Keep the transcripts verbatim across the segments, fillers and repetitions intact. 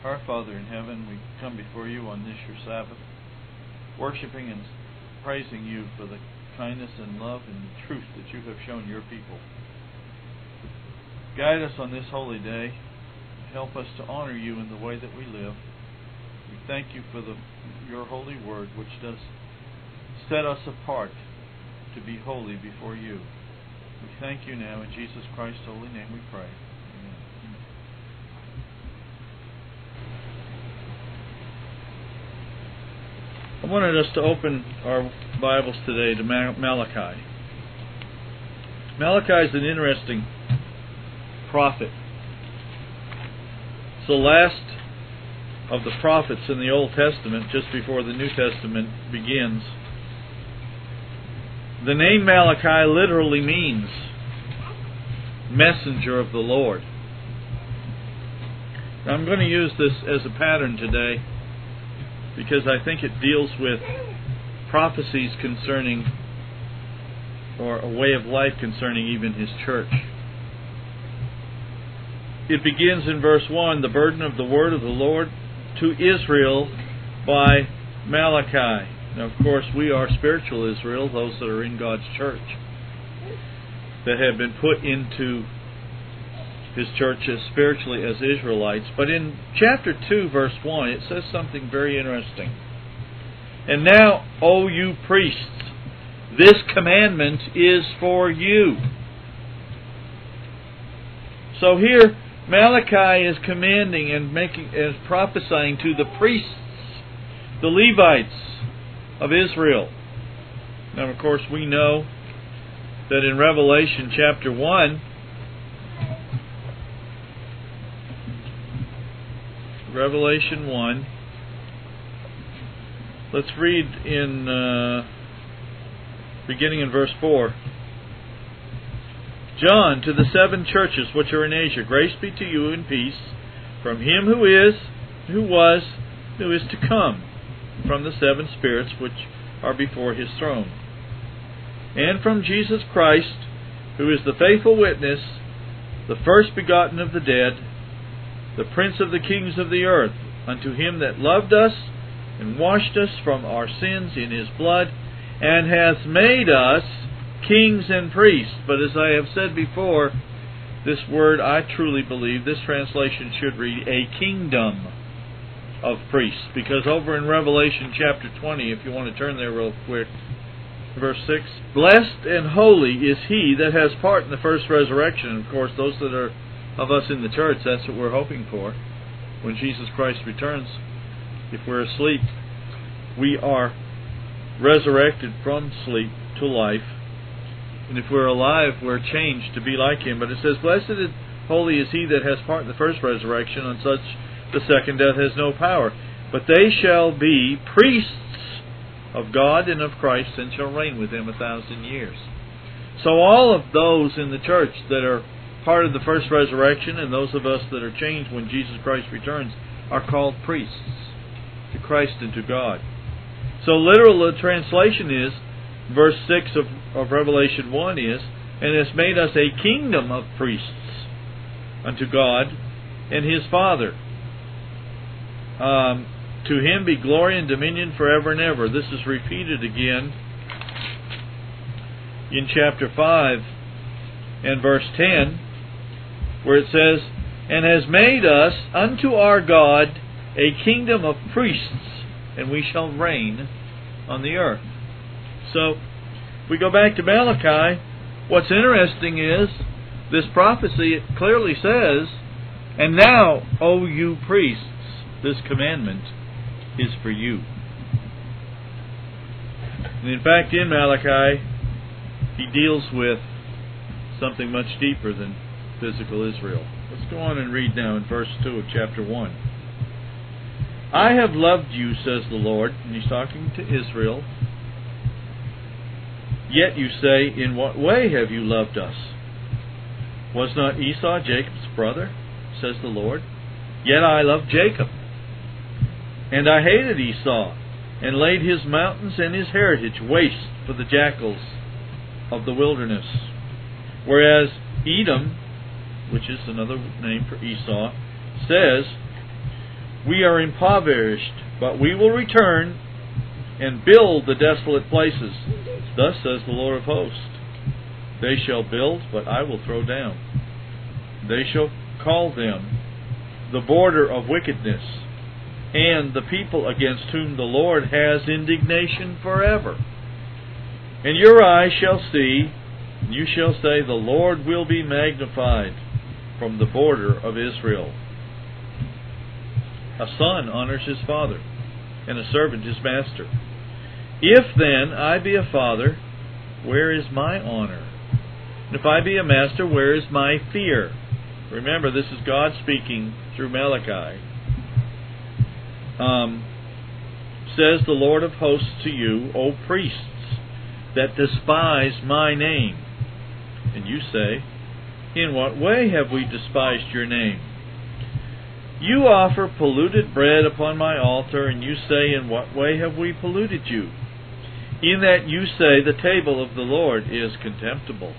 Our Father in heaven, we come before you on this your Sabbath, worshiping and praising you for the kindness and love and the truth that you have shown your people. Guide us on this holy day. Help us to honor you in the way that we live. We thank you for the, your holy word, which does set us apart to be holy before you. We thank you now. In Jesus Christ's holy name we pray. Amen. I wanted us to open our Bibles today to Malachi. Malachi is an interesting prophet. It's the last of the prophets in the Old Testament, just before the New Testament begins. The name Malachi literally means messenger of the Lord. Now, I'm going to use this as a pattern today because I think it deals with prophecies concerning, or a way of life concerning even His church. It begins in verse one, the burden of the word of the Lord to Israel by Malachi. Now, of course, we are spiritual Israel, those that are in God's church, that have been put into His church as spiritually as Israelites. But in chapter two, verse one, it says something very interesting. And now, O you priests, this commandment is for you. So here, Malachi is commanding and making, is prophesying to the priests, the Levites of Israel. Now, of course, we know that in Revelation chapter one, Revelation one, let's read in uh, beginning in verse four. John, to the seven churches which are in Asia, grace be to you and peace from Him who is, who was, who is to come, from the seven spirits which are before His throne, and from Jesus Christ, who is the faithful witness, the first begotten of the dead, the Prince of the kings of the earth, unto Him that loved us and washed us from our sins in His blood, and hath made us kings and priests. But as I have said before, this word, I truly believe, this translation should read a kingdom of priests, because over in Revelation chapter twenty, if you want to turn there real quick, verse six, blessed and holy is he that has part in the first resurrection. And of course, those that are of us in the church, that's what we're hoping for. When Jesus Christ returns, if we're asleep, we are resurrected from sleep to life. And if we're alive, we're changed to be like Him. But it says, blessed and holy is he that has part in the first resurrection. On such the second death has no power. But they shall be priests of God and of Christ, and shall reign with Him a thousand years. So all of those in the church that are part of the first resurrection, and those of us that are changed when Jesus Christ returns, are called priests to Christ and to God. So literal the translation is, verse six of, of Revelation one is, and has made us a kingdom of priests unto God and His Father. Um, to Him be glory and dominion forever and ever. This is repeated again in chapter five and verse ten, where it says, and has made us unto our God a kingdom of priests, and we shall reign on the earth. So, if we go back to Malachi, what's interesting is, this prophecy, it clearly says, and now, O you priests, this commandment is for you. And in fact, in Malachi, he deals with something much deeper than physical Israel. Let's go on and read now in verse two of chapter one. I have loved you, says the Lord, and He's talking to Israel. Yet you say, in what way have you loved us? Was not Esau Jacob's brother, says the Lord? Yet I loved Jacob. And I hated Esau, and laid his mountains and his heritage waste for the jackals of the wilderness. Whereas Edom, which is another name for Esau, says, We are impoverished, but we will return and build the desolate places. Thus says the Lord of hosts. They shall build, but I will throw down. They shall call them the border of wickedness, and the people against whom the Lord has indignation forever. And your eyes shall see, and you shall say, the Lord will be magnified from the border of Israel. A son honors his father, and a servant his master. If then I be a father, where is my honor? And if I be a master, where is my fear? Remember, this is God speaking through Malachi. Um, says the Lord of hosts to you, O priests, that despise my name. And you say, in what way have we despised your name? You offer polluted bread upon my altar, and you say, in what way have we polluted you? In that you say, the table of the Lord is contemptible.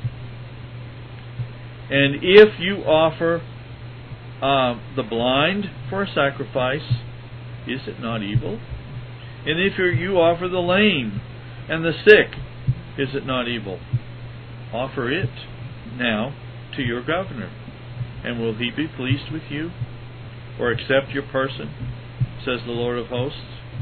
And if you offer uh, the blind for a sacrifice, is it not evil? And if you offer the lame and the sick, is it not evil? Offer it now to your governor, and will he be pleased with you, or accept your person, says the Lord of hosts?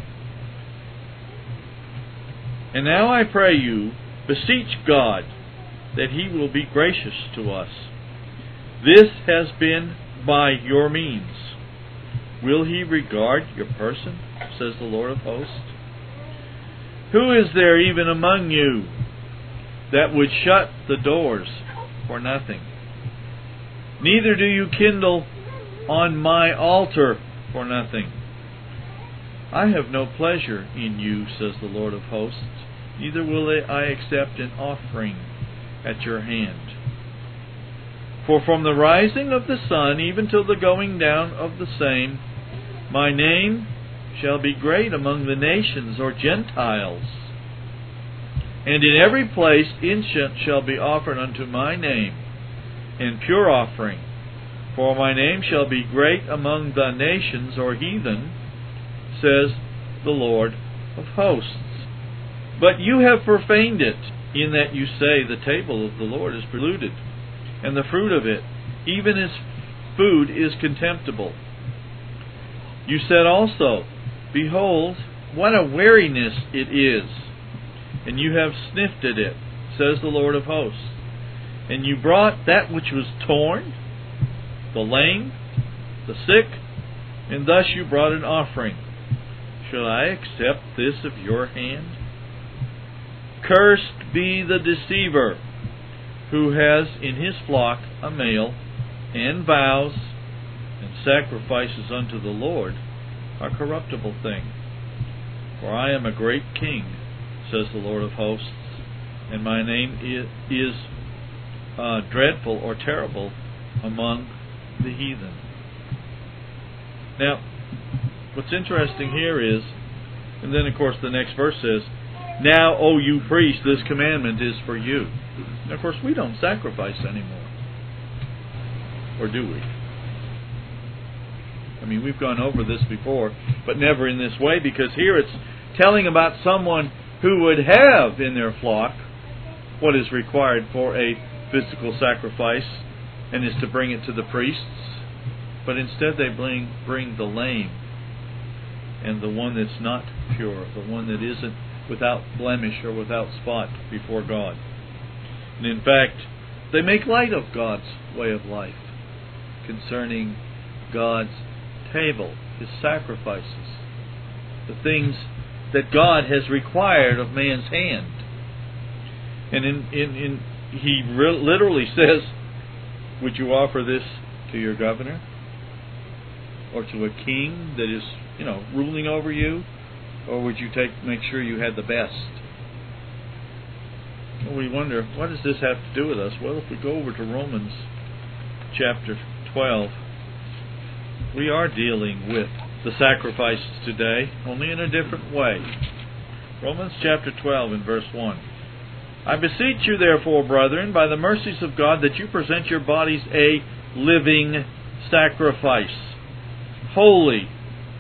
And now I pray you, beseech God, that he will be gracious to us. This has been by your means. Will he regard your person, says the Lord of hosts? Who is there even among you that would shut the doors for nothing? Neither do you kindle on my altar for nothing. I have no pleasure in you, says the Lord of hosts, neither will I accept an offering at your hand. For from the rising of the sun even till the going down of the same, my name shall be great among the nations or Gentiles. And in every place incense shall be offered unto my name, and pure offering. For my name shall be great among the nations or heathen, says the Lord of hosts. But you have profaned it, in that you say, the table of the Lord is polluted, and the fruit of it, even its food, is contemptible. You said also, behold, what a weariness it is, and you have sniffed at it, says the Lord of hosts. And you brought that which was torn, the lame, the sick, and thus you brought an offering. Shall I accept this of your hand? Cursed be the deceiver, who has in his flock a male, and vows and sacrifices unto the Lord a corruptible thing. For I am a great king, says the Lord of hosts, and my name is uh, dreadful or terrible among the heathen. Now, what's interesting here is, and then of course the next verse says, now, O you priests, this commandment is for you. And of course we don't sacrifice anymore. Or do we? I mean, we've gone over this before, but never in this way, because here it's telling about someone who would have in their flock what is required for a physical sacrifice, and is to bring it to the priests. But instead they bring, bring the lame, and the one that's not pure, the one that isn't without blemish or without spot before God. And in fact, they make light of God's way of life concerning God's table, His sacrifices, the things that God has required of man's hand. And in, in, in He re- literally says, would you offer this to your governor? Or to a king that is, you know, ruling over you? Or would you take make sure you had the best? Well, we wonder, what does this have to do with us? Well, if we go over to Romans chapter twelve, we are dealing with the sacrifices today, only in a different way. Romans chapter twelve and verse one. I beseech you therefore, brethren, by the mercies of God, that you present your bodies a living sacrifice, holy,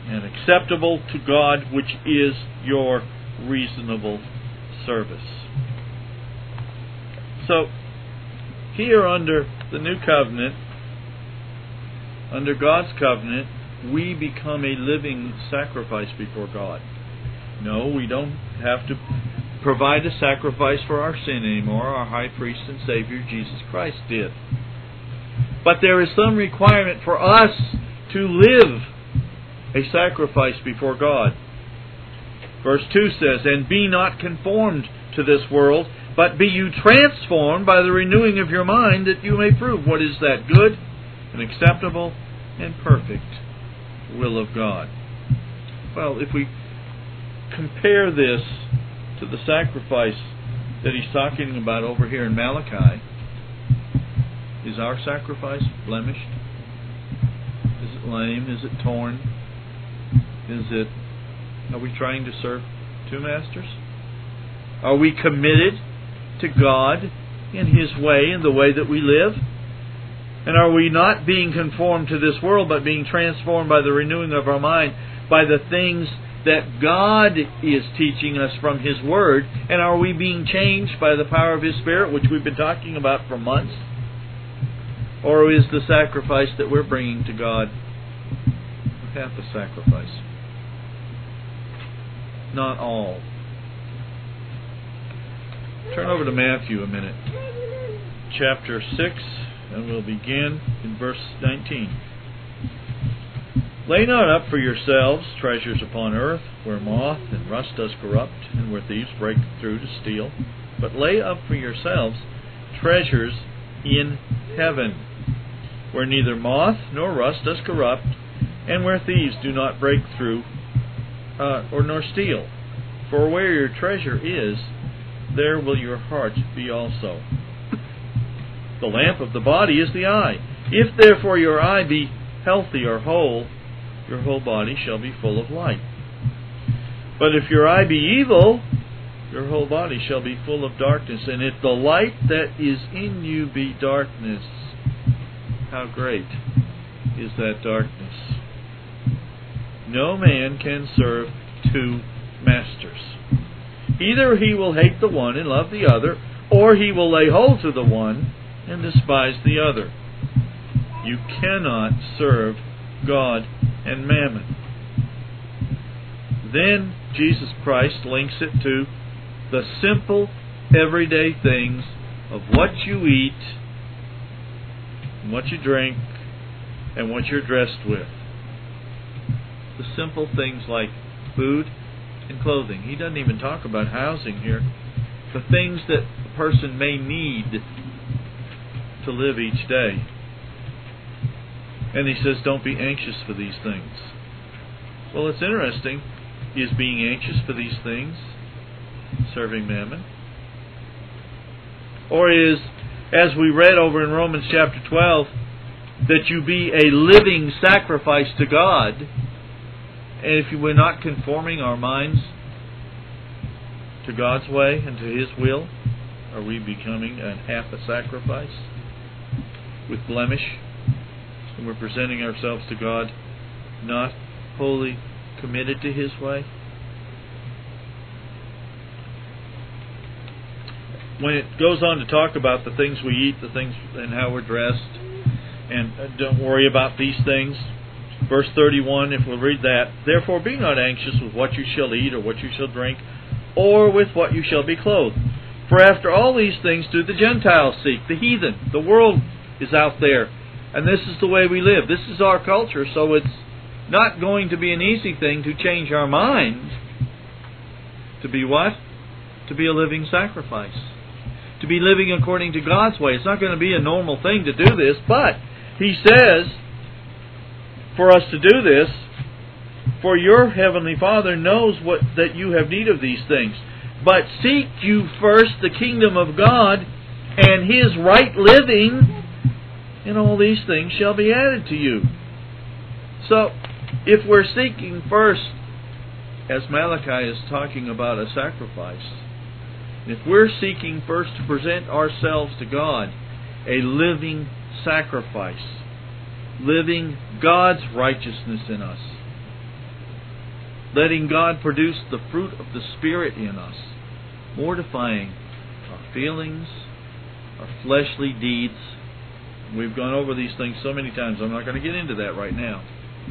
and acceptable to God, which is your reasonable service. So, here under the new covenant, under God's covenant, we become a living sacrifice before God. No, we don't have to provide a sacrifice for our sin anymore. Our high priest and Savior, Jesus Christ, did. But there is some requirement for us to live a sacrifice before God. Verse two says, "And be not conformed to this world, but be you transformed by the renewing of your mind, that you may prove what is that good and acceptable and perfect will of God." Well, if we compare this to the sacrifice that he's talking about over here in Malachi, is our sacrifice blemished? Is it lame? Is it torn? Is it, are we trying to serve two masters? Are we committed to God in His way, in the way that we live? And are we not being conformed to this world, but being transformed by the renewing of our mind, by the things that God is teaching us from His Word? And are we being changed by the power of His Spirit, which we've been talking about for months? Or is the sacrifice that we're bringing to God half a sacrifice? Not all. Turn over to Matthew a minute. Chapter six, and we'll begin in verse nineteen. "Lay not up for yourselves treasures upon earth, where moth and rust does corrupt, and where thieves break through to steal. But lay up for yourselves treasures in heaven, where neither moth nor rust does corrupt, and where thieves do not break through uh, or nor steal. For where your treasure is, there will your heart be also. The lamp of the body is the eye. If therefore your eye be healthy or whole, your whole body shall be full of light. But if your eye be evil, your whole body shall be full of darkness. And if the light that is in you be darkness, how great is that darkness? No man can serve two masters. Either he will hate the one and love the other, or he will lay hold to the one and despise the other. You cannot serve God and mammon. Then Jesus Christ links it to the simple, everyday things of what you eat, and what you drink, and what you're dressed with. The simple things like food and clothing. He doesn't even talk about housing here. The things that a person may need to live each day. And he says, don't be anxious for these things. Well, it's interesting. Is being anxious for these things serving mammon? Or is, as we read over in Romans chapter twelve, that you be a living sacrifice to God, and if we're not conforming our minds to God's way and to His will, are we becoming a half a sacrifice with blemish? And we're presenting ourselves to God not wholly committed to His way? When it goes on to talk about the things we eat, the things and how we're dressed, and don't worry about these things. Verse thirty-one, if we'll read that, therefore be not anxious with what you shall eat or what you shall drink, or with what you shall be clothed. For after all these things do the Gentiles seek, the heathen. The world is out there, and this is the way we live. This is our culture, so it's not going to be an easy thing to change our mind. To be what? To be a living sacrifice. To be living according to God's way. It's not going to be a normal thing to do this, but He says for us to do this, for your heavenly Father knows what that you have need of these things. But seek you first the kingdom of God and His right living, and all these things shall be added to you. So, if we're seeking first, as Malachi is talking about a sacrifice, if we're seeking first to present ourselves to God, a living sacrifice, living God's righteousness in us, letting God produce the fruit of the Spirit in us, mortifying our feelings, our fleshly deeds. We've gone over these things so many times, I'm not going to get into that right now.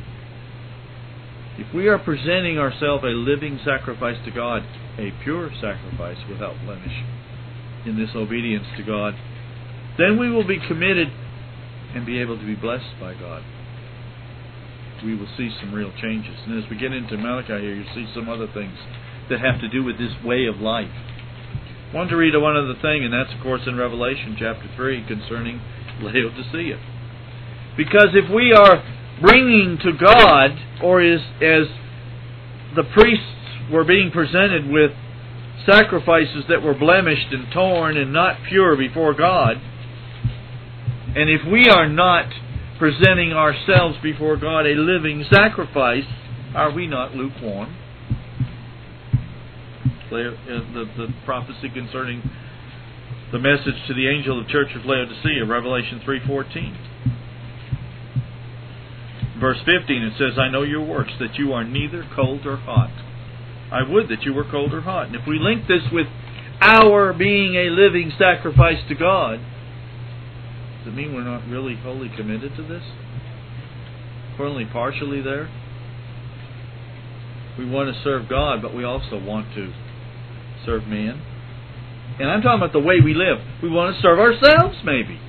If we are presenting ourselves a living sacrifice to God, a pure sacrifice without blemish, in this obedience to God, then we will be committed and be able to be blessed by God. We will see some real changes. And as we get into Malachi here, you'll see some other things that have to do with this way of life. I want to read one other thing, and that's, of course, in Revelation chapter three concerning Laodicea. Because if we are bringing to God, or is as the priests were being presented with sacrifices that were blemished and torn and not pure before God, and if we are not presenting ourselves before God a living sacrifice, are we not lukewarm? The, the, the prophecy concerning the message to the angel of the church of Laodicea, Revelation three fourteen. Verse fifteen, it says, I know your works, that you are neither cold or hot. I would that you were cold or hot. And if we link this with our being a living sacrifice to God, does it mean we're not really wholly committed to this? We're only partially there? We want to serve God, but we also want to serve man. And I'm talking about the way we live. We want to serve ourselves, maybe.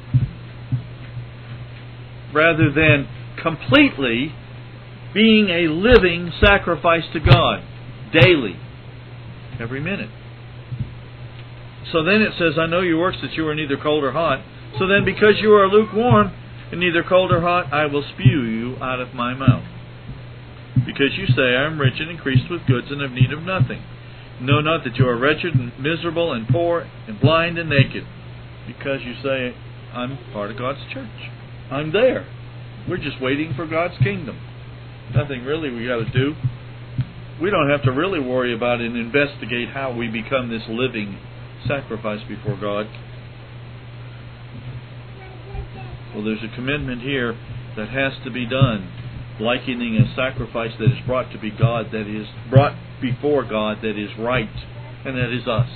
Rather than completely being a living sacrifice to God daily, every minute. So then it says, I know your works, that you are neither cold or hot. So then because you are lukewarm and neither cold or hot, I will spew you out of my mouth. Because you say, I am rich and increased with goods and have need of nothing. Know not that you are wretched and miserable and poor and blind and naked. Because you say, I'm part of God's church. I'm there. We're just waiting for God's kingdom. Nothing really we got to do. We don't have to really worry about and investigate how we become this living sacrifice before God. Well, there's a commitment here that has to be done, likening a sacrifice that is brought to be God, that is brought before God, that is right, and that is us.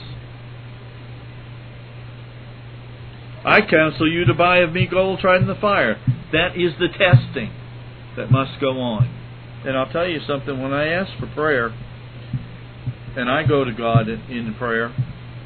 I counsel you to buy of me gold tried in the fire. That is the testing that must go on. And I'll tell you something, when I ask for prayer, and I go to God in prayer,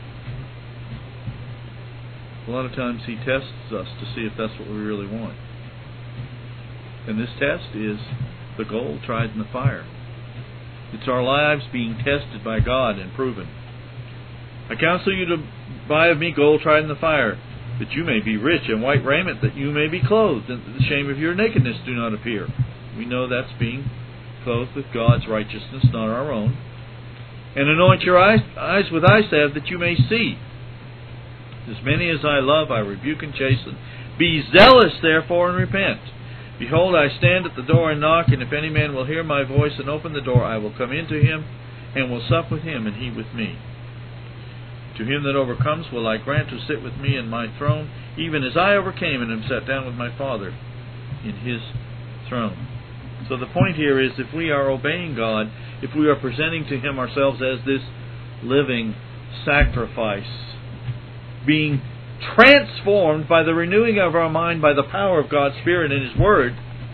a lot of times He tests us to see if that's what we really want. And this test is the gold tried in the fire. It's our lives being tested by God and proven. I counsel you to buy of me gold tried in the fire, that you may be rich, and white raiment, that you may be clothed, and that the shame of your nakedness do not appear. We know that's being clothed with God's righteousness, not our own. And anoint your eyes, eyes with eye salve, that you may see. As many as I love, I rebuke and chasten. Be zealous, therefore, and repent. Behold, I stand at the door and knock, and if any man will hear my voice and open the door, I will come into him, and will sup with him, and he with me. To him that overcomes will I grant to sit with me in my throne, even as I overcame and am set down with my Father in his throne. So the point here is, if we are obeying God, if we are presenting to Him ourselves as this living sacrifice, being transformed by the renewing of our mind by the power of God's Spirit and His Word,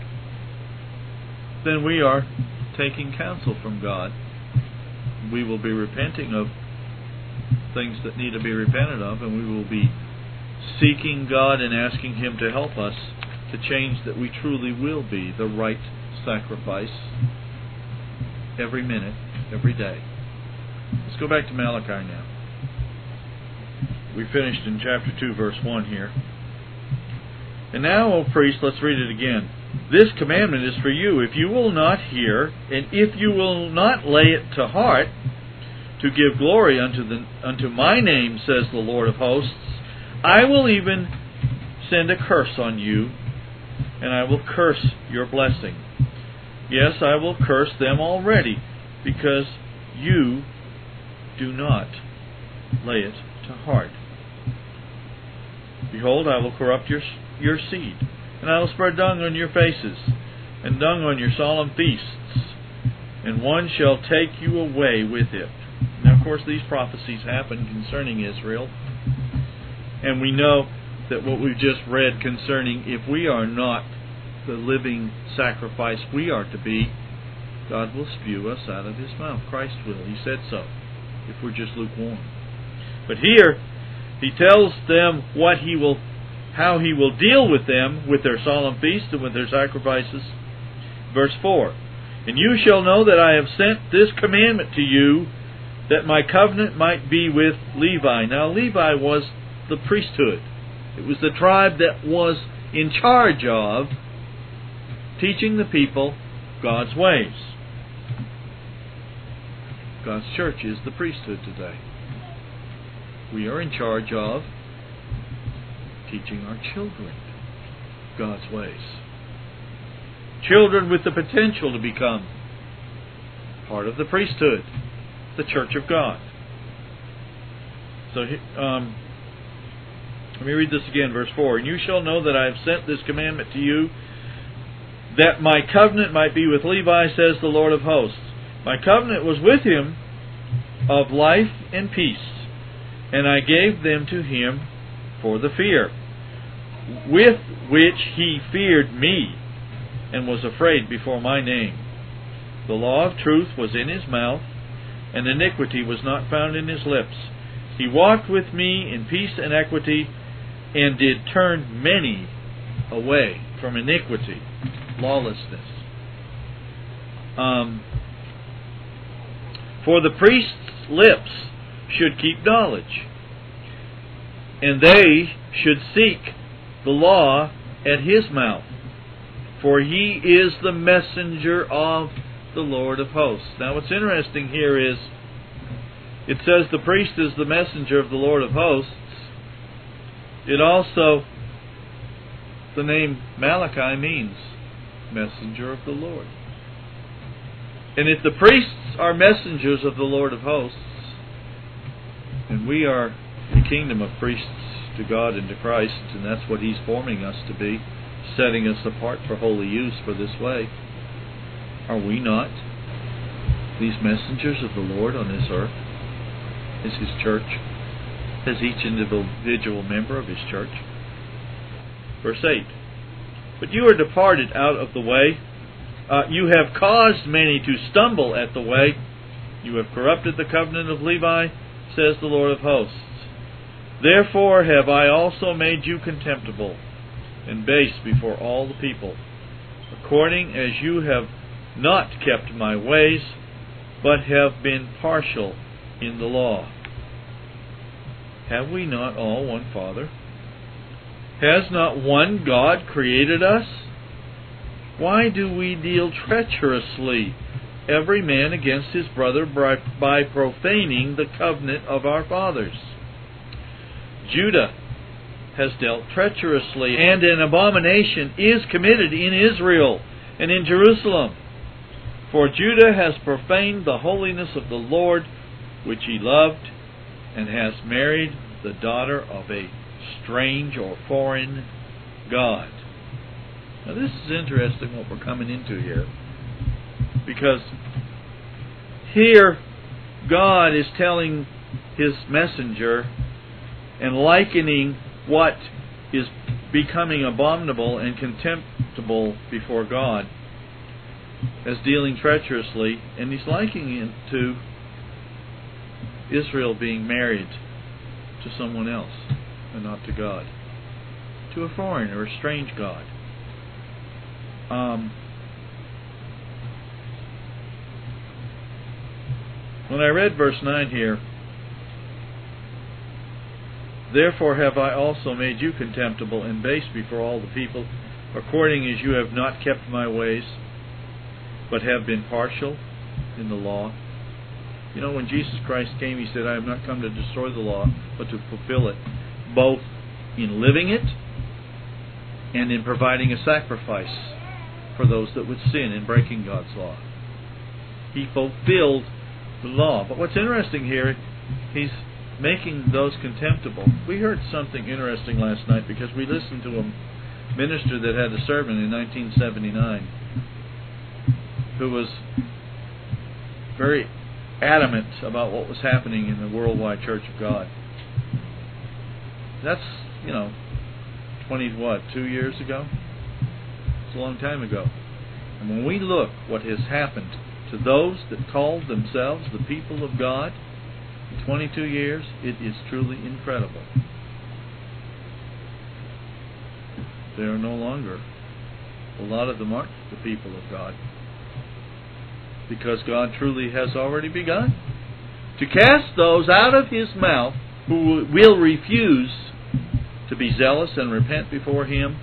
then we are taking counsel from God. We will be repenting of things that need to be repented of, and we will be seeking God and asking Him to help us to change, that we truly will be the right sacrifice every minute, every day. Let's go back to Malachi now. We finished in chapter two, verse one here. And now, O priest, let's read it again. This commandment is for you, if you will not hear, and if you will not lay it to heart, to give glory unto the unto my name, says the Lord of hosts, I will even send a curse on you, and I will curse your blessing. Yes, I will curse them already, because you do not lay it to heart. Behold, I will corrupt your your seed, and I will spread dung on your faces, and dung on your solemn feasts, and one shall take you away with it. Now, of course, these prophecies happen concerning Israel, and we know that what we've just read concerning if we are not the living sacrifice we are to be, God will spew us out of His mouth. Christ will. He said so, if we're just lukewarm. But here, He tells them what He will, how He will deal with them, with their solemn feasts and with their sacrifices. Verse four, and you shall know that I have sent this commandment to you, that my covenant might be with Levi. Now, Levi was the priesthood. It was the tribe that was in charge of teaching the people God's ways. God's church is the priesthood today. We are in charge of teaching our children God's ways. Children with the potential to become part of the priesthood, the church of God. So, um, let me read this again, verse four. And you shall know that I have sent this commandment to you, that my covenant might be with Levi, says the Lord of hosts. My covenant was with him of life and peace, and I gave them to him for the fear, with which he feared me, and was afraid before my name. The law of truth was in his mouth, and iniquity was not found in his lips. He walked with me in peace and equity, and did turn many away from iniquity, lawlessness. Um, for the priest's lips should keep knowledge, and they should seek the law at his mouth, for he is the messenger of the Lord of hosts. Now, what's interesting here is, it says the priest is the messenger of the Lord of hosts. It also, the name Malachi means messenger of the Lord. And if the priests are messengers of the Lord of hosts, and we are the kingdom of priests to God and to Christ, and that's what He's forming us to be, setting us apart for holy use for this way, are we not these messengers of the Lord on this earth? Is His church? As each individual member of His church? Verse eight. But you are departed out of the way. Uh, you have caused many to stumble at the way. You have corrupted the covenant of Levi, says the Lord of hosts. Therefore have I also made you contemptible and base before all the people, according as you have not kept my ways, but have been partial in the law. Have we not all one Father? Has not one God created us? Why do we deal treacherously, every man against his brother, by profaning the covenant of our fathers? Judah has dealt treacherously, and an abomination is committed in Israel and in Jerusalem. For Judah has profaned the holiness of the Lord, which he loved, and has married the daughter of a strange or foreign god. Now this is interesting what we're coming into here, because here God is telling His messenger and likening what is becoming abominable and contemptible before God as dealing treacherously, and He's likening it to Israel being married to someone else and not to God, to a foreign or a strange god. Um, when I read verse nine here, therefore have I also made you contemptible and base before all the people, according as you have not kept my ways, but have been partial in the law. You know, when Jesus Christ came, He said, I have not come to destroy the law, but to fulfill it, both in living it and in providing a sacrifice for those that would sin in breaking God's law. He fulfilled the law. But what's interesting here, He's making those contemptible. We heard something interesting last night because we listened to a minister that had a sermon in nineteen seventy-nine who was very adamant about what was happening in the worldwide Church of God. That's, you know, twenty, what, two years ago? It's a long time ago. And when we look what has happened to those that called themselves the people of God in twenty-two years, it is truly incredible. They are no longer, a lot of them aren't the people of God, because God truly has already begun to cast those out of His mouth who will refuse to be zealous and repent before Him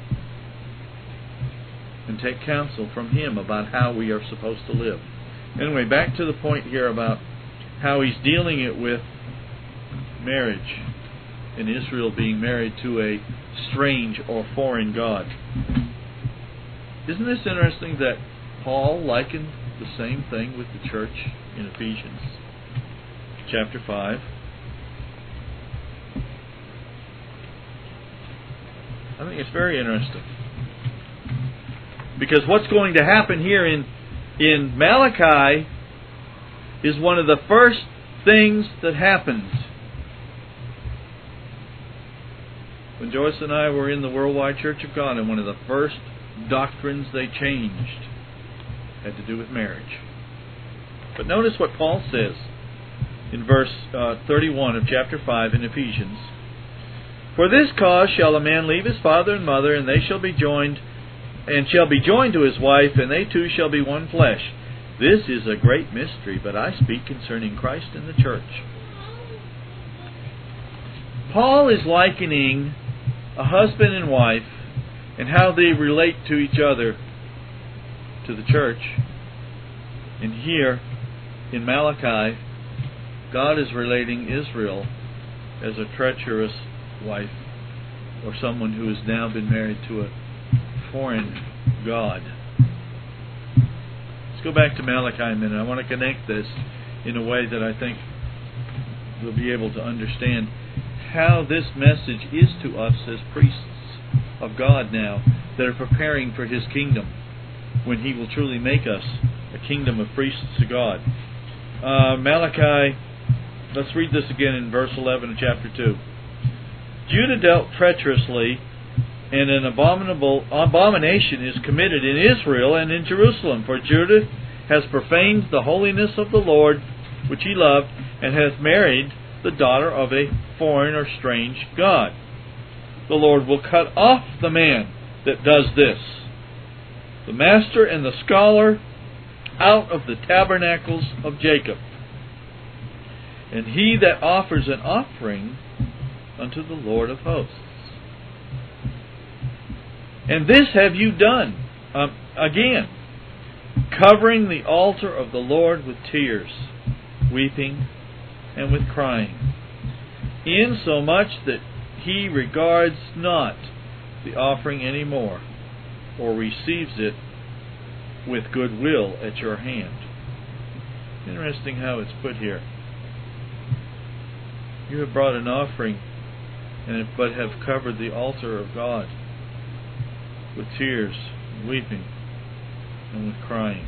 and take counsel from Him about how we are supposed to live. Anyway, back to the point here about how He's dealing it with marriage and Israel being married to a strange or foreign god. Isn't this interesting that Paul likened the same thing with the church in Ephesians chapter five? I think it's very interesting, because what's going to happen here in in Malachi is one of the first things that happened. When Joyce and I were in the Worldwide Church of God, and one of the first doctrines they changed had to do with marriage. But notice what Paul says in verse uh, thirty-one of chapter five in Ephesians. For this cause shall a man leave his father and mother, and they shall be joined, and shall be joined to his wife, and they two shall be one flesh. This is a great mystery, but I speak concerning Christ and the church. Paul is likening a husband and wife and how they relate to each other to the church. And here in Malachi, God is relating Israel as a treacherous wife, or someone who has now been married to a foreign god. Let's go back to Malachi a minute. I want to connect this in a way that I think we'll be able to understand how this message is to us as priests of God now that are preparing for His kingdom, when He will truly make us a kingdom of priests to God. Uh, Malachi, let's read this again in verse eleven of chapter two. Judah dealt treacherously, and an abominable abomination is committed in Israel and in Jerusalem. For Judah has profaned the holiness of the Lord, which he loved, and hath married the daughter of a foreign or strange god. The Lord will cut off the man that does this, the master and the scholar, out of the tabernacles of Jacob. And he that offers an offering unto the Lord of hosts. And this have you done, um, again, covering the altar of the Lord with tears, weeping, and with crying, insomuch that He regards not the offering any more, or receives it with good will at your hand. Interesting how it's put here. You have brought an offering, and but have covered the altar of God with tears, and weeping, and with crying.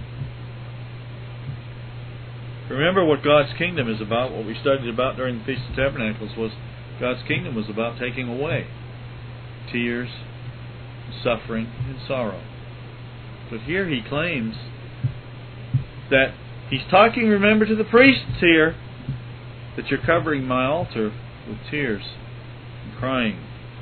Remember what God's kingdom is about. What we studied about during the Feast of Tabernacles was God's kingdom was about taking away tears, suffering, and sorrow. But here He claims that He's talking, remember, to the priests here, that you're covering my altar with tears and crying.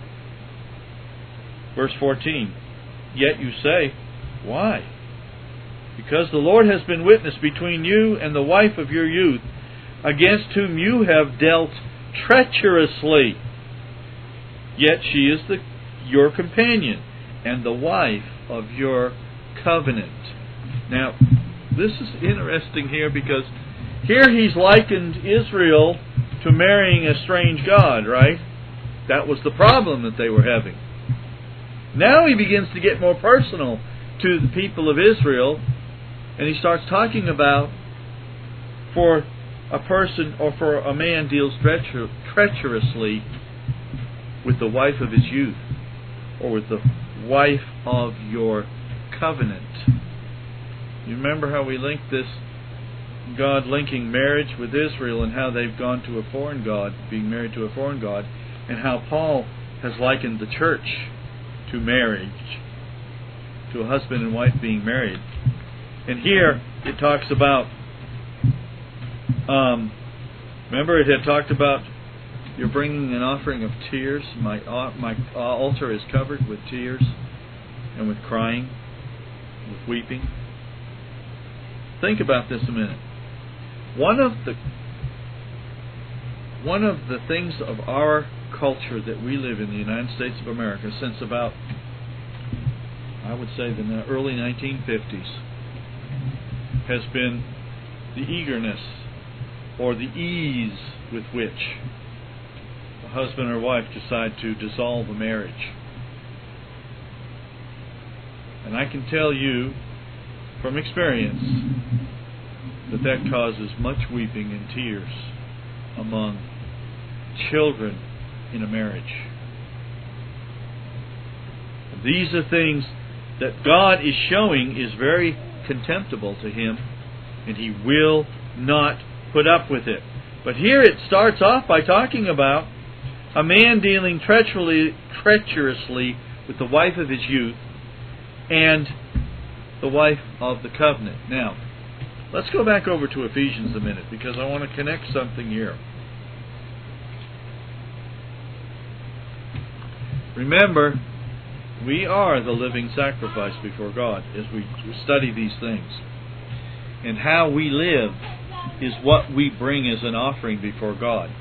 Verse fourteen, yet you say, why? Because the Lord has been witness between you and the wife of your youth, against whom you have dealt treacherously. Yet she is the, your companion, and the wife of your covenant. Now, this is interesting here, because here He's likened Israel to marrying a strange god, right? That was the problem that they were having. Now He begins to get more personal to the people of Israel, and He starts talking about, for a person or for a man deals treacher- treacherously with the wife of his youth, or with the wife of your covenant. You remember how we linked this God linking marriage with Israel and how they've gone to a foreign god, being married to a foreign god, and how Paul has likened the church to marriage, to a husband and wife being married. And here it talks about, um, remember it had talked about you're bringing an offering of tears. My uh, my altar is covered with tears and with crying, with weeping. Think about this a minute. One of the one of the things of our culture that we live in the United States of America since about, I would say, the early nineteen fifties has been the eagerness or the ease with which a husband or wife decide to dissolve a marriage. And I can tell you from experience that that causes much weeping and tears among children in a marriage. These are things that God is showing is very contemptible to Him, and He will not put up with it. But here it starts off by talking about a man dealing treacherously, treacherously with the wife of his youth and the wife of the covenant. Now, let's go back over to Ephesians a minute, because I want to connect something here. Remember, we are the living sacrifice before God as we study these things. And how we live is what we bring as an offering before God.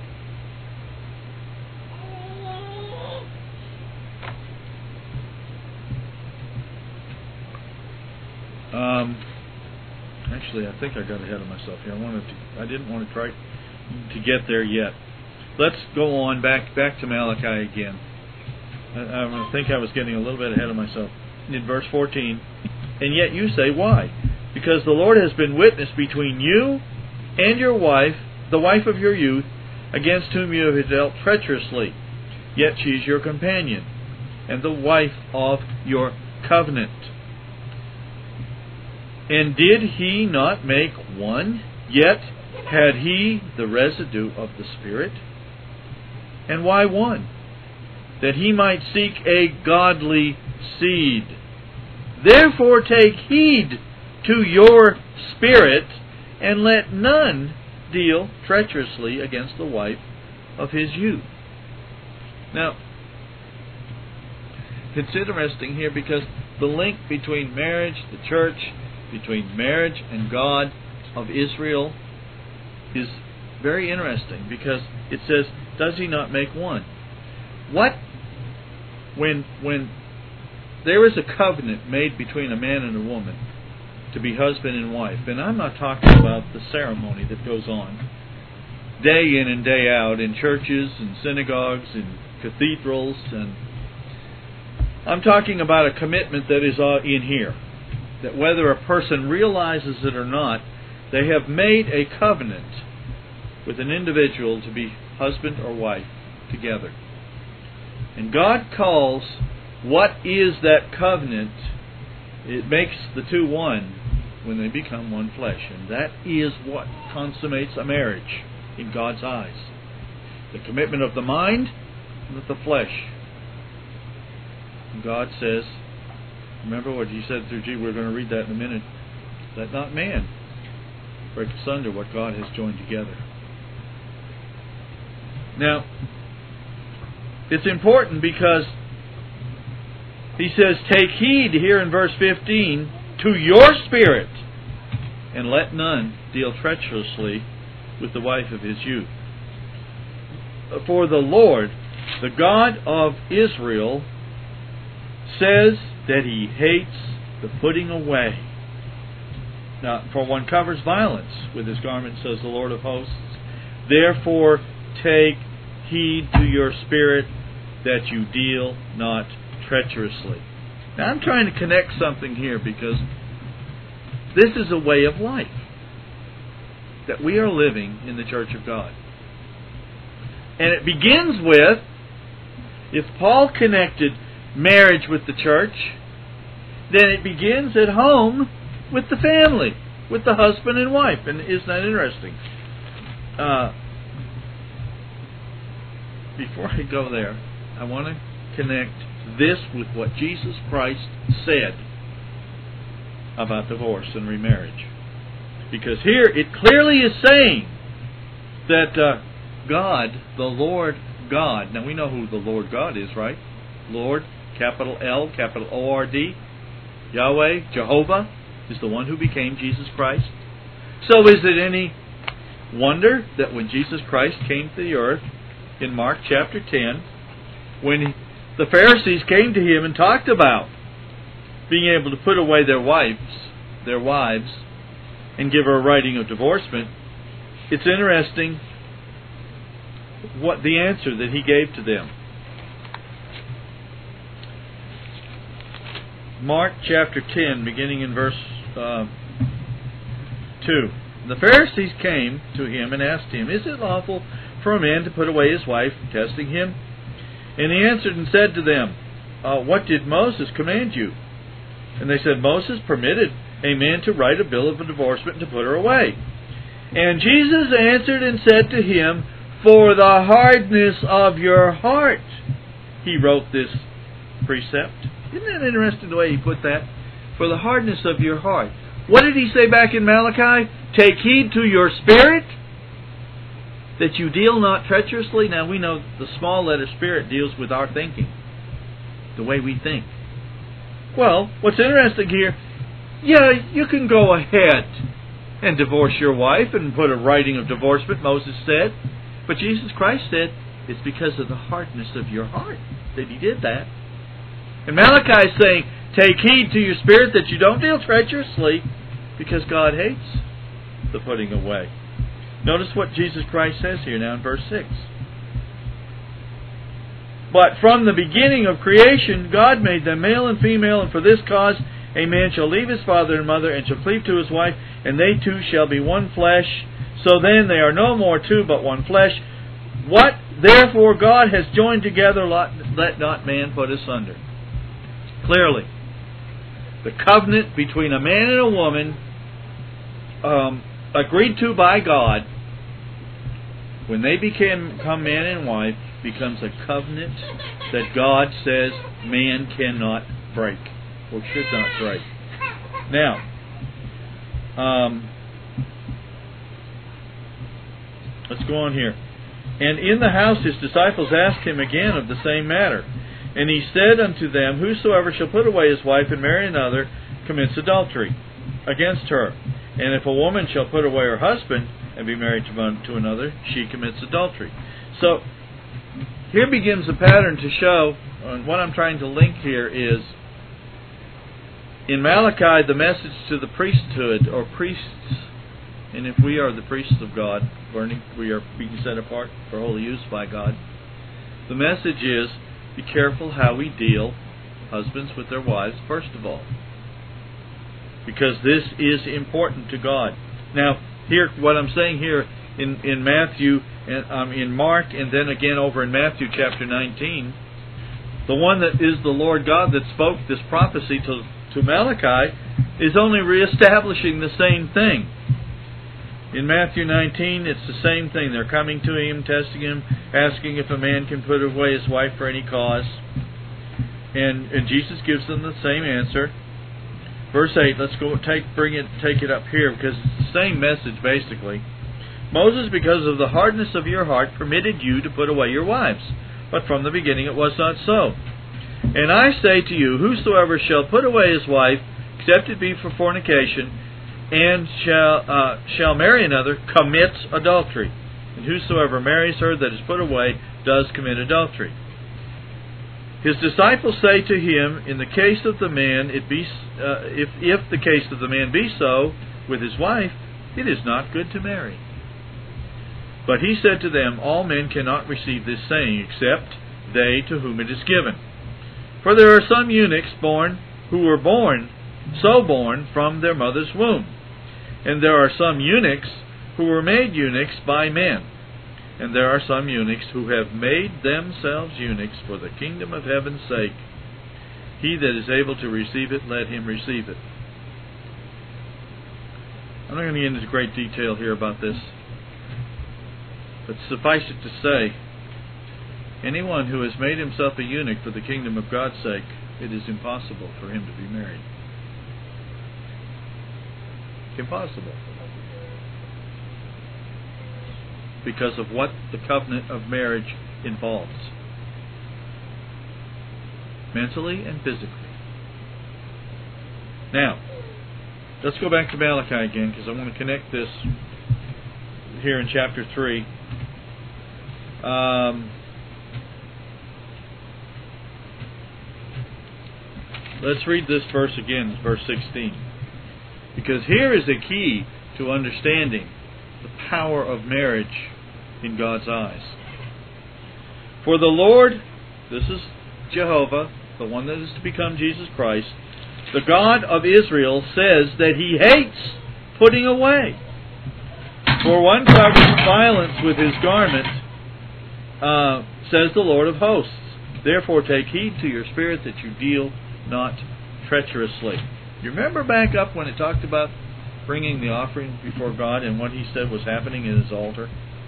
Um, actually, I think I got ahead of myself here. I wanted to. I didn't want to try to get there yet. Let's go on back back to Malachi again. I, I think I was getting a little bit ahead of myself. In verse fourteen, and yet you say, why? Because the Lord has been witness between you and your wife, the wife of your youth, against whom you have dealt treacherously. Yet she is your companion, and the wife of your covenant. And did He not make one? Yet had He the residue of the Spirit? And why one? That He might seek a godly seed. Therefore take heed to your spirit, and let none deal treacherously against the wife of his youth. Now, it's interesting here because the link between marriage, the church, between marriage and God of Israel is very interesting, because it says, does He not make one? What? When, when there is a covenant made between a man and a woman to be husband and wife, and I'm not talking about the ceremony that goes on day in and day out in churches and synagogues and cathedrals, and I'm talking about a commitment that is in here, that whether a person realizes it or not, they have made a covenant with an individual to be husband or wife together. And God calls what is that covenant, it makes the two one when they become one flesh. And that is what consummates a marriage in God's eyes. The commitment of the mind with the flesh. And God says, remember what He said through Jesus, we're going to read that in a minute, let not man break asunder what God has joined together. Now, it's important because He says, take heed here in verse fifteen to your spirit, and let none deal treacherously with the wife of his youth. For the Lord, the God of Israel, says that He hates the putting away. Now, for one covers violence with his garment, says the Lord of hosts. Therefore, take heed to your spirit that you deal not treacherously. Now, I'm trying to connect something here, because this is a way of life that we are living in the Church of God. And it begins with, if Paul connected marriage with the church, then it begins at home with the family. with the husband and wife. And isn't that interesting? Uh, before I go there, I want to connect this with what Jesus Christ said about divorce and remarriage. Because here it clearly is saying that uh, God, the Lord God, now we know who the Lord God is, right? Lord, capital L, capital O R D, Yahweh, Jehovah, is the one who became Jesus Christ. So is it any wonder that when Jesus Christ came to the earth in Mark chapter ten, when he, the Pharisees came to him and talked about being able to put away their wives, their wives, and give her a writing of divorcement, it's interesting what the answer that he gave to them. Mark chapter ten, beginning in verse uh, two. The Pharisees came to him and asked him, "Is it lawful for a man to put away his wife?" testing him. And he answered and said to them, uh, "What did Moses command you?" And they said, "Moses permitted a man to write a bill of divorcement and to put her away." And Jesus answered and said to him, "For the hardness of your heart he wrote this precept." Isn't that interesting the way he put that? For the hardness of your heart. What did he say back in Malachi? Take heed to your spirit, that you deal not treacherously. Now we know the small letter spirit deals with our thinking, the way we think. Well, what's interesting here, yeah, you can go ahead and divorce your wife and put a writing of divorcement, Moses said. But Jesus Christ said, it's because of the hardness of your heart that he did that. And Malachi is saying, take heed to your spirit that you don't deal treacherously, because God hates the putting away. Notice what Jesus Christ says here now in verse six. But from the beginning of creation, God made them male and female, and for this cause a man shall leave his father and mother, and shall cleave to his wife, and they two shall be one flesh. So then they are no more two, but one flesh. What therefore God has joined together, let not man put asunder. Clearly, the covenant between a man and a woman, um, agreed to by God, when they became become man and wife, becomes a covenant that God says man cannot break, or should not break. Now, um, let's go on here. And in the house his disciples asked him again of the same matter. And he said unto them, Whosoever shall put away his wife and marry another commits adultery against her. And if a woman shall put away her husband and be married to another, she commits adultery. So, here begins a pattern to show, and what I'm trying to link here is, in Malachi, the message to the priesthood, or priests, and if we are the priests of God, burning, we are being set apart for holy use by God, the message is, be careful how we deal, husbands with their wives, first of all. Because this is important to God. Now, here, what I'm saying here in, in Matthew, and um, in Mark, and then again over in Matthew chapter nineteen, the one that is the Lord God that spoke this prophecy to, to Malachi is only reestablishing the same thing. In Matthew nineteen, it's the same thing. They're coming to him, testing him, asking if a man can put away his wife for any cause. And, and Jesus gives them the same answer. Verse eight, let's go take bring it take it up here, because it's the same message basically. Moses, because of the hardness of your heart, permitted you to put away your wives. But from the beginning it was not so. And I say to you, whosoever shall put away his wife, except it be for fornication, and shall uh, shall marry another, commits adultery. And whosoever marries her that is put away does commit adultery. His disciples say to him, in the case of the man, it be uh, if if the case of the man be so with his wife, it is not good to marry. But he said to them, all men cannot receive this saying, except they to whom it is given. For there are some eunuchs born who were born so born from their mother's womb. And there are some eunuchs who were made eunuchs by men. And there are some eunuchs who have made themselves eunuchs for the kingdom of heaven's sake. He that is able to receive it, let him receive it. I'm not going to get into great detail here about this, but suffice it to say, anyone who has made himself a eunuch for the kingdom of God's sake, it is impossible for him to be married. Impossible. Because of what the covenant of marriage involves. Mentally and physically. Now, let's go back to Malachi again, because I want to connect this here in chapter three. Um, let's read this verse again, verse sixteen. Because here is a key to understanding the power of marriage in God's eyes. For the Lord, this is Jehovah, the one that is to become Jesus Christ, the God of Israel, says that He hates putting away. For one covers violence with his garment, uh, says the Lord of hosts. Therefore take heed to your spirit that you deal not treacherously. You remember back up when it talked about bringing the offering before God and what He said was happening in His altar?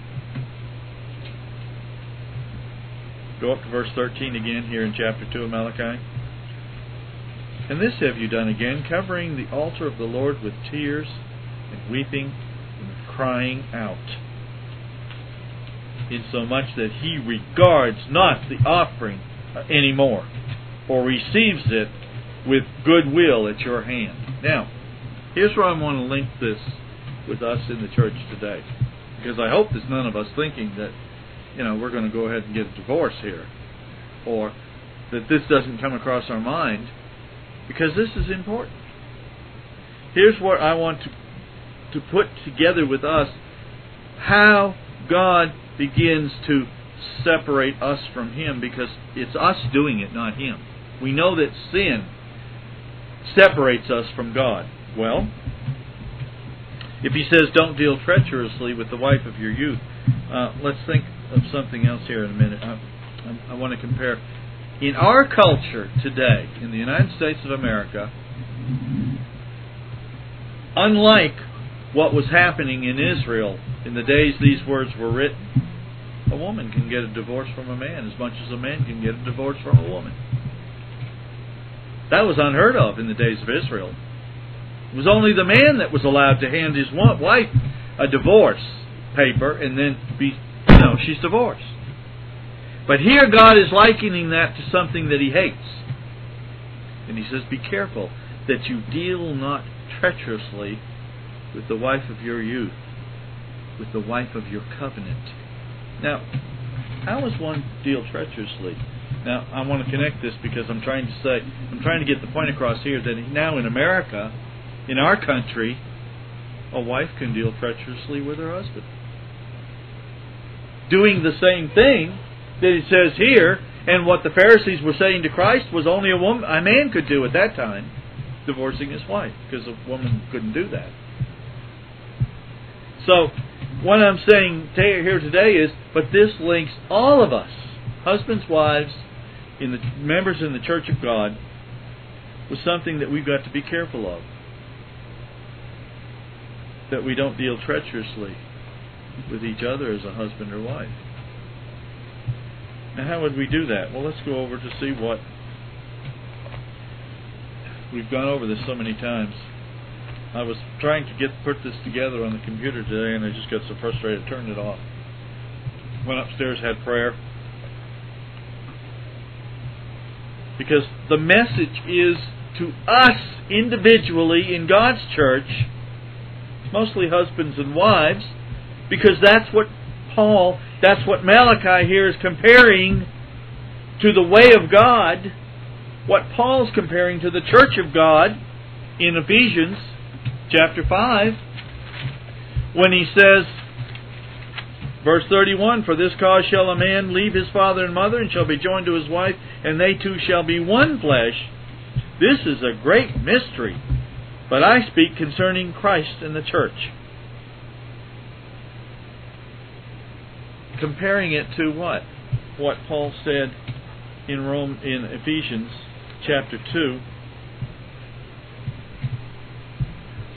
Go up to verse thirteen again here in chapter two of Malachi. And this have you done again, covering the altar of the Lord with tears and weeping and with crying out, insomuch that He regards not the offering any more, or receives it with goodwill at your hand. Now, here's where I want to link this with us in the church today, because I hope there's none of us thinking that, you know, we're going to go ahead and get a divorce here, or that this doesn't come across our mind, because this is important. Here's what I want to to put together with us, how God begins to separate us from Him, because it's us doing it, not Him. We know that sin separates us from God. Well, if He says don't deal treacherously with the wife of your youth, uh, let's think of something else here in a minute. I, I, I want to compare. In our culture today, in the United States of America, unlike what was happening in Israel in the days these words were written, a woman can get a divorce from a man as much as a man can get a divorce from a woman. That was unheard of in the days of Israel. It was only the man that was allowed to hand his wife a divorce paper and then be, you know, she's divorced. But here God is likening that to something that He hates. And He says, be careful that you deal not treacherously with the wife of your youth, with the wife of your covenant. Now, how does one deal treacherously? Now, I want to connect this because I'm trying to say, I'm trying to get the point across here that now in America, in our country, a wife can deal treacherously with her husband, doing the same thing that it says here, and what the Pharisees were saying to Christ was only a woman, a man could do at that time, divorcing his wife, because a woman couldn't do that. So, what I'm saying here today is, but this links all of us, husbands, wives, in the members in the Church of God, with something that we've got to be careful of. That we don't deal treacherously with each other as a husband or wife. Now, how would we do that? Well, let's go over to see what... We've gone over this so many times. I was trying to get put this together on the computer today, and I just got so frustrated I turned it off. Went upstairs, had prayer. Because the message is to us individually in God's church, mostly husbands and wives, because that's what Paul, that's what Malachi here is comparing to the way of God, what Paul's comparing to the church of God in Ephesians chapter five, when he says, verse thirty-one, for this cause shall a man leave his father and mother, and shall be joined to his wife, and they two shall be one flesh. This is a great mystery, but I speak concerning Christ and the church. Comparing it to what? What Paul said in Rome, in Ephesians chapter two. What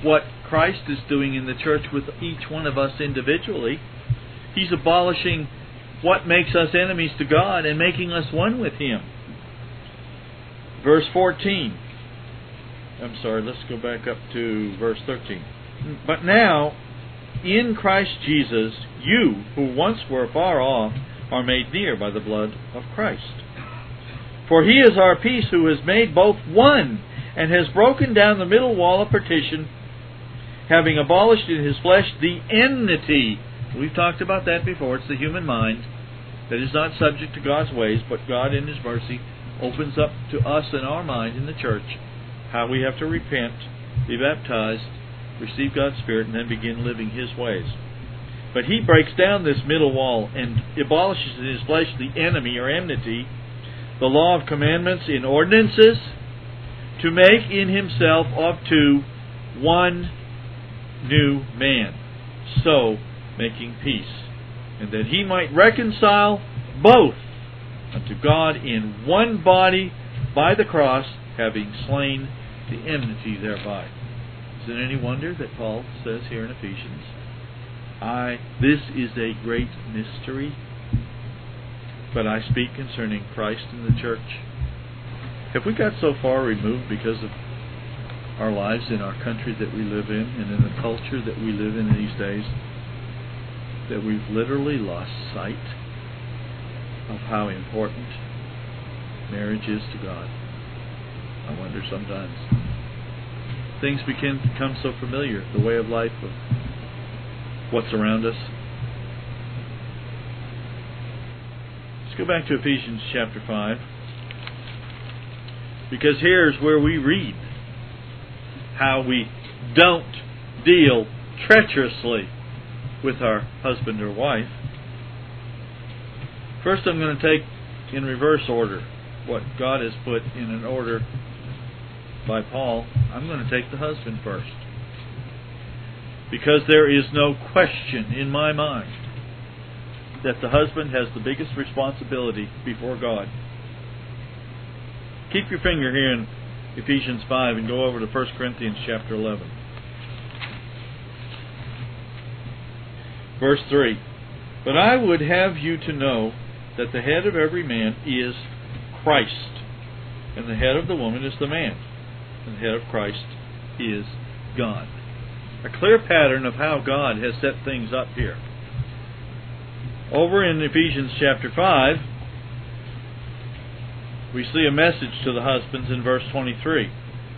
Christ is doing in the church with each one of us individually. He's abolishing what makes us enemies to God and making us one with Him. Verse fourteen. I'm sorry, let's go back up to verse thirteen. But now, in Christ Jesus, you, who once were far off, are made near by the blood of Christ. For He is our peace, who has made both one, and has broken down the middle wall of partition, having abolished in His flesh the enmity. We've talked about that before. It's the human mind that is not subject to God's ways, but God in His mercy opens up to us in our mind in the church how we have to repent, be baptized, receive God's Spirit, and then begin living His ways. But He breaks down this middle wall and abolishes in His flesh the enemy or enmity, the law of commandments in ordinances, to make in Himself of two one new man, so making peace, and that He might reconcile both unto God in one body by the cross, having slain the enmity thereby. Is it any wonder that Paul says here in Ephesians, I, this is a great mystery, but I speak concerning Christ and the church? Have we got so far removed because of our lives in our country that we live in and in the culture that we live in these days that we've literally lost sight of how important marriage is to God? I wonder sometimes. Things begin to become so familiar, the way of life of what's around us. Let's go back to Ephesians chapter five, because here's where we read how we don't deal treacherously with our husband or wife. First, I'm going to take in reverse order what God has put in an order by Paul. I'm going to take the husband first, because there is no question in my mind that the husband has the biggest responsibility before God. Keep your finger here in Ephesians five and go over to First Corinthians chapter eleven. Verse three. But I would have you to know that the head of every man is Christ, and the head of the woman is the man, and the head of Christ is God. A clear pattern of how God has set things up here. Over in Ephesians chapter five, we see a message to the husbands in verse twenty-three.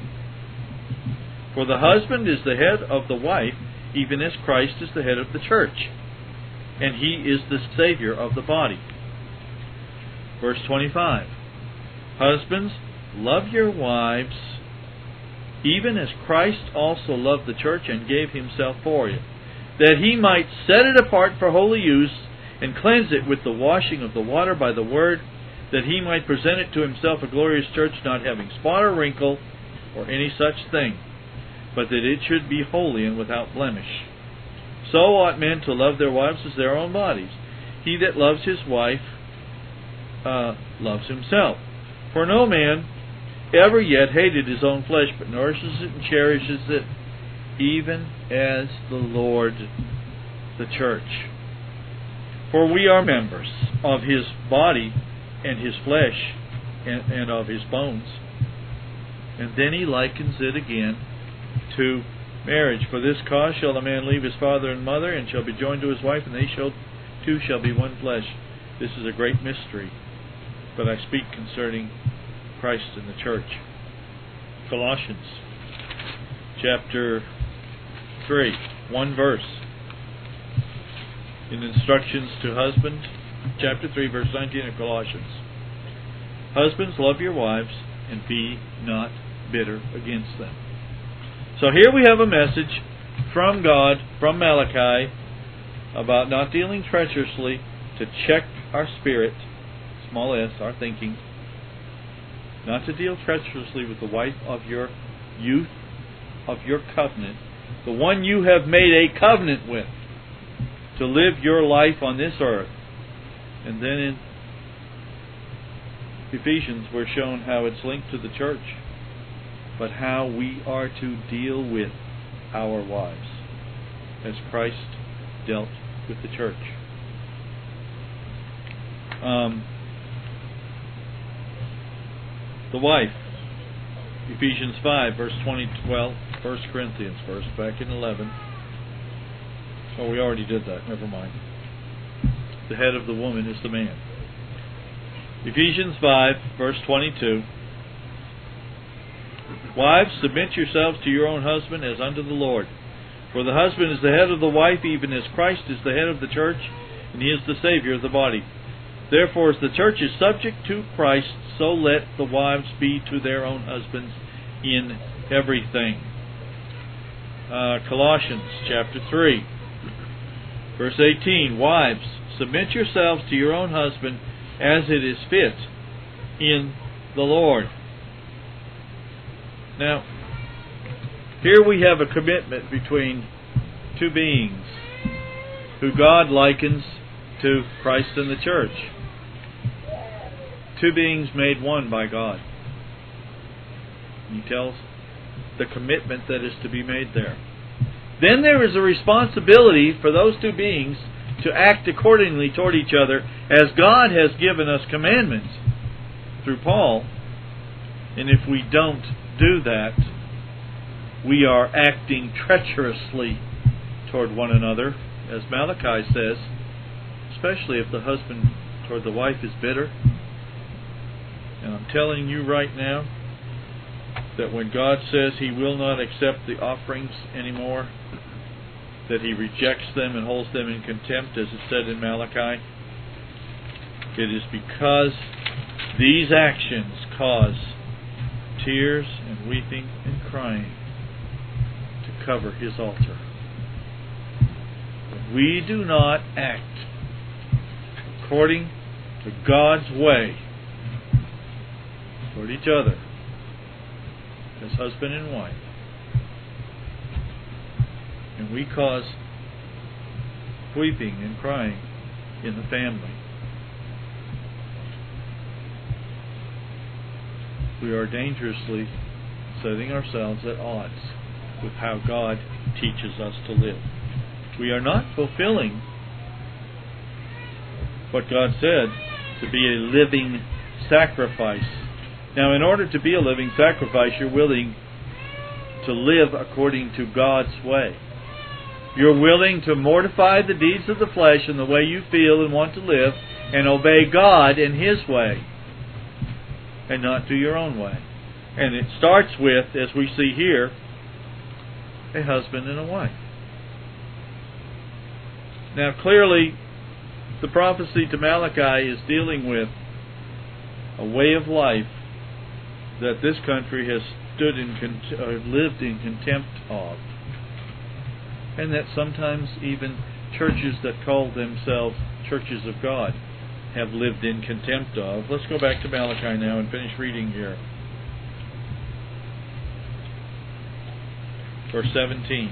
For the husband is the head of the wife, even as Christ is the head of the church, and He is the Savior of the body. Verse twenty-five. Husbands, love your wives, even as Christ also loved the church and gave Himself for it, that He might set it apart for holy use, and cleanse it with the washing of the water by the word, that He might present it to Himself a glorious church, not having spot or wrinkle or any such thing, but that it should be holy and without blemish. So ought men to love their wives as their own bodies. He that loves his wife uh, loves himself. For no man ever yet hated his own flesh, but nourishes it and cherishes it, even as the Lord the church. For we are members of His body, and His flesh, and, and of His bones. And then he likens it again to marriage. For this cause shall a man leave his father and mother, and shall be joined to his wife, and they shall two shall be one flesh. This is a great mystery, but I speak concerning Christ and the church. Colossians chapter three, one verse. In instructions to husbands, chapter three, verse nineteen of Colossians. Husbands, love your wives, and be not bitter against them. So here we have a message from God, from Malachi, about not dealing treacherously, to check our spirit, small s, our thinking, not to deal treacherously with the wife of your youth, of your covenant, the one you have made a covenant with, to live your life on this earth. And then in Ephesians we're shown how it's linked to the church, but how we are to deal with our wives, as Christ dealt with the church. Um, the wife, Ephesians five, verse twenty, well, First Corinthians first, back in eleven. Oh, we already did that, never mind. The head of the woman is the man. Ephesians five, verse twenty-two. Wives, submit yourselves to your own husband as unto the Lord. For the husband is the head of the wife, even as Christ is the head of the church, and he is the Savior of the body. Therefore, as the church is subject to Christ, so let the wives be to their own husbands in everything. Uh, Colossians chapter three, verse eighteen. Wives, submit yourselves to your own husband as it is fit in the Lord. Now, here we have a commitment between two beings who God likens to Christ and the church. Two beings made one by God. He tells the commitment that is to be made there. Then there is a responsibility for those two beings to act accordingly toward each other as God has given us commandments through Paul. And if we don't do that, we are acting treacherously toward one another, as Malachi says, especially if the husband toward the wife is bitter. And I'm telling you right now that when God says He will not accept the offerings anymore, that He rejects them and holds them in contempt, as it said in Malachi, it is because these actions cause tears and weeping and crying to cover His altar. When we do not act according to God's way toward each other as husband and wife, and we cause weeping and crying in the family, we are dangerously setting ourselves at odds with how God teaches us to live. We are not fulfilling what God said to be a living sacrifice. Now, in order to be a living sacrifice, you're willing to live according to God's way. You're willing to mortify the deeds of the flesh and the way you feel and want to live, and obey God in His way, and not do your own way. And it starts with, as we see here, a husband and a wife. Now, clearly, the prophecy to Malachi is dealing with a way of life that this country has stood in, uh, lived in contempt of, and that sometimes even churches that call themselves churches of God have lived in contempt of. Let's go back to Malachi now and finish reading here. Verse seventeen.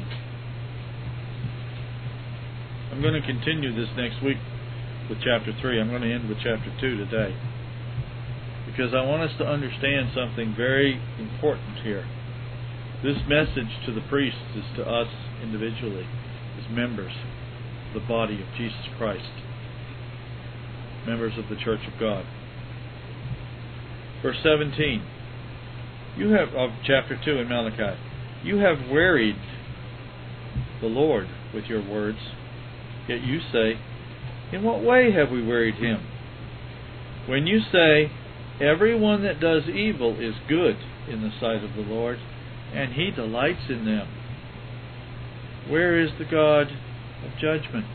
I'm going to continue this next week with chapter three. I'm going to end with chapter two today, because I want us to understand something very important here. This message to the priests is to us individually, as members of the body of Jesus Christ, members of the Church of God. Verse seventeen, you have of chapter two in Malachi, you have wearied the Lord with your words, yet you say, in what way have we wearied Him? When you say, everyone that does evil is good in the sight of the Lord, and He delights in them, where is the God of judgment?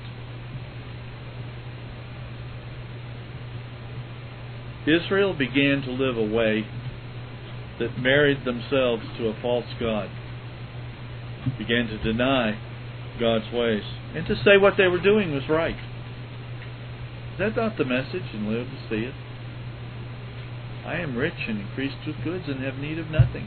Israel began to live a way that married themselves to a false god, began to deny God's ways, and to say what they were doing was right. Is that not the message in Laodicea? I am rich and increased with goods and have need of nothing.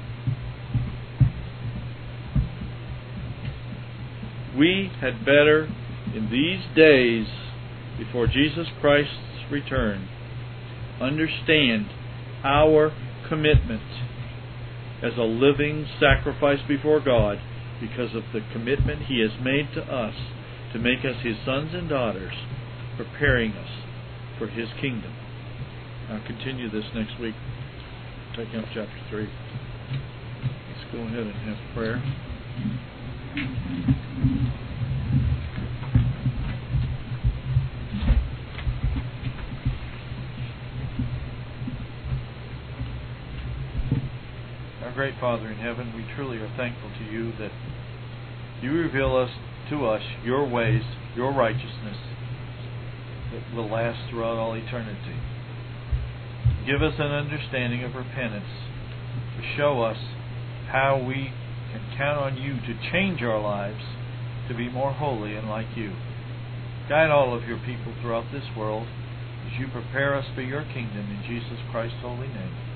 We had better, in these days before Jesus Christ's return, understand our commitment as a living sacrifice before God because of the commitment He has made to us to make us His sons and daughters, preparing us for His kingdom. I'll continue this next week, taking up chapter three. Let's go ahead and have prayer. Our great Father in heaven, we truly are thankful to You that You reveal us to us Your ways, Your righteousness that will last throughout all eternity. Give us an understanding of repentance to show us how we can count on You to change our lives to be more holy and like You. Guide all of Your people throughout this world as You prepare us for Your kingdom in Jesus Christ's holy name.